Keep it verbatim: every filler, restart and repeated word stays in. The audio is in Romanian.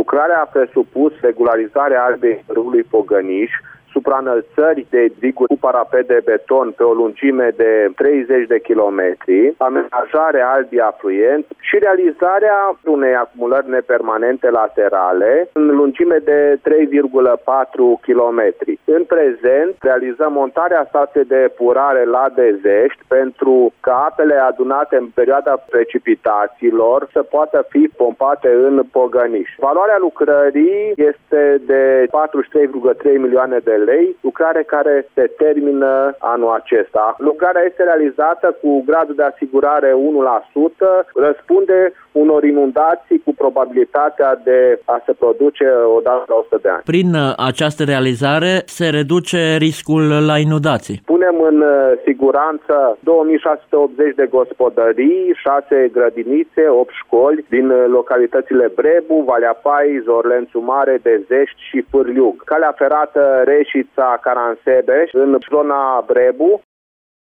Lucrarea a presupus regularizarea albei râului Pogăniș, supraînălțări de diguri cu parapet de beton pe o lungime de treizeci de kilometri, amenajarea albii afluenți și realizarea unei acumulări nepermanente laterale în lungime de trei virgulă patru kilometri. În prezent, realizăm montarea stației de epurare la Dezești pentru ca apele adunate în perioada precipitațiilor să poată fi pompate în Pogăniș. Valoarea lucrării este de patruzeci și trei virgulă trei milioane de lei, lucrare care se termină anul acesta. Lucrarea este realizată cu gradul de asigurare unu la sută, răspunde unor inundații cu probabilitatea de a se produce odată la o sută de ani. Prin această realizare se reduce riscul la inundații. Punem în siguranță două mii șase sute optzeci de gospodării, șase grădinițe, opt școli din localitățile Brebu, Valea Pai, Zorlențu Mare, Dezești și Pârliug. Calea ferată Reșița, Caransebeș, în zona Brebu,